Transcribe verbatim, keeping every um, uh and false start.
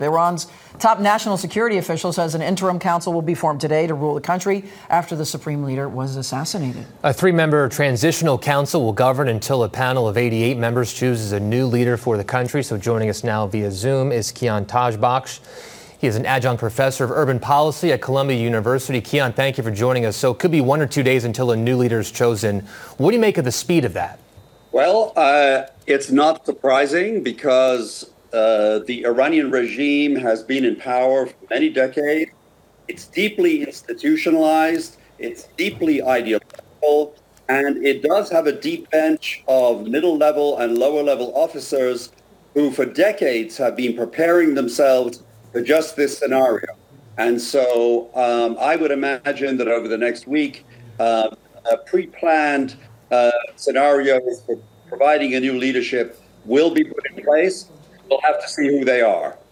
Iran's top national security official says an interim council will be formed today to rule the country after the supreme leader was assassinated. A three-member transitional council will govern until a panel of eighty-eight members chooses a new leader for the country. So joining us now via Zoom is Kian Tajbakhsh. He is an adjunct professor of urban policy at Columbia University. Kian, thank you for joining us. So it could be one or two days until a new leader is chosen. What do you make of the speed of that? Well, uh, it's not surprising because uh, the Iranian regime has been in power for many decades. It's deeply institutionalized. It's deeply ideological. And it does have a deep bench of middle-level and lower-level officers who for decades have been preparing themselves for just this scenario. And so um, I would imagine that over the next week, uh, a pre-planned uh, scenarios for providing a new leadership will be put in place. We'll have to see who they are.